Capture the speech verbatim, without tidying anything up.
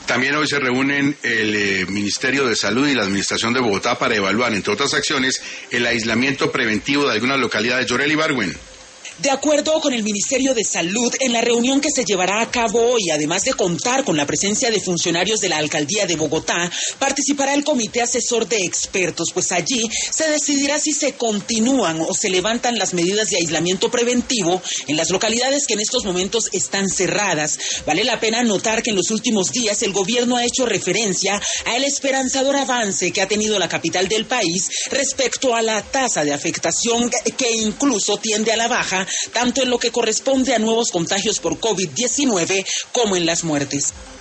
También hoy se reúnen el eh, Ministerio de Salud y la Administración de Bogotá para evaluar, entre otras acciones, el aislamiento preventivo de algunas localidades. Yoreli Barwen. De acuerdo con el Ministerio de Salud, en la reunión que se llevará a cabo hoy, además de contar con la presencia de funcionarios de la Alcaldía de Bogotá, participará el Comité Asesor de Expertos, pues allí se decidirá si se continúan o se levantan las medidas de aislamiento preventivo en las localidades que en estos momentos están cerradas. Vale la pena notar que en los últimos días el gobierno ha hecho referencia al esperanzador avance que ha tenido la capital del país respecto a la tasa de afectación que incluso tiende a la baja, tanto en lo que corresponde a nuevos contagios por COVID diecinueve como en las muertes.